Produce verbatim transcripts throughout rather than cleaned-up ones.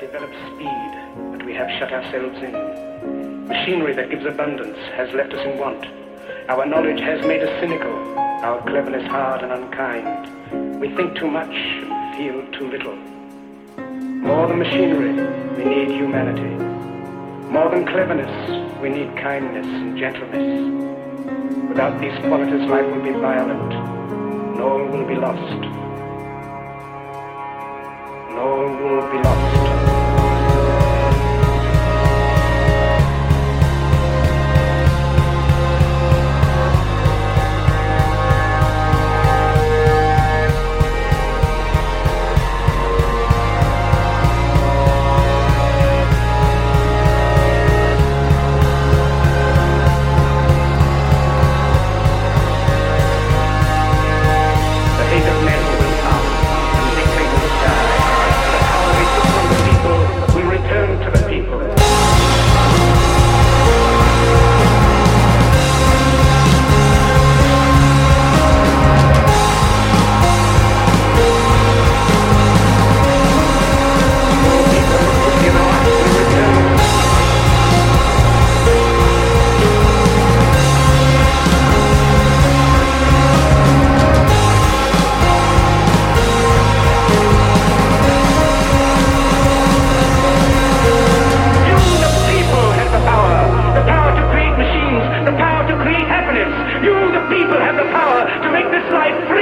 developed speed, but we have shut ourselves in. Machinery that gives abundance has left us in want. Our knowledge has made us cynical, our cleverness hard and unkind. We think too much and feel too little. More than machinery, we need humanity. More than cleverness, we need kindness and gentleness. Without these qualities, life will be violent, and all will be lost. And all will be lost.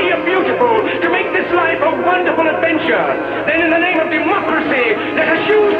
Then in the name of democracy, let us use